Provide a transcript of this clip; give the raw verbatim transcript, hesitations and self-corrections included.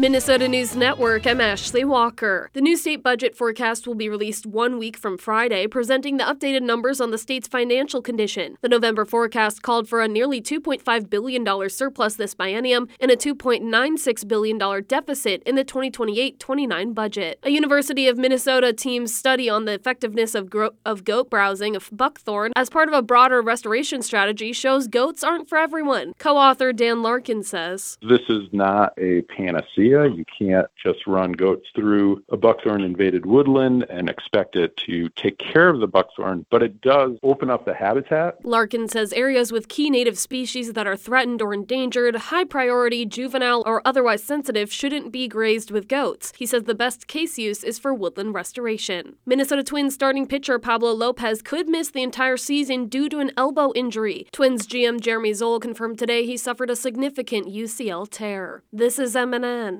Minnesota News Network, I'm Ashley Walker. The new state budget forecast will be released one week from Friday, presenting the updated numbers on the state's financial condition. The November forecast called for a nearly two point five billion dollars surplus this biennium and a two point nine six billion dollars deficit in the twenty twenty-eight twenty-nine budget. A University of Minnesota team's study on the effectiveness of, gro- of goat browsing of buckthorn as part of a broader restoration strategy shows goats aren't for everyone. Co-author Dan Larkin says, "This is not a panacea. You can't just run goats through a buckthorn-invaded woodland and expect it to take care of the buckthorn, but it does open up the habitat." Larkin says areas with key native species that are threatened or endangered, high priority, juvenile, or otherwise sensitive shouldn't be grazed with goats. He says the best case use is for woodland restoration. Minnesota Twins starting pitcher Pablo Lopez could miss the entire season due to an elbow injury. Twins G M Jeremy Zoll confirmed today he suffered a significant U C L tear. This is M N N.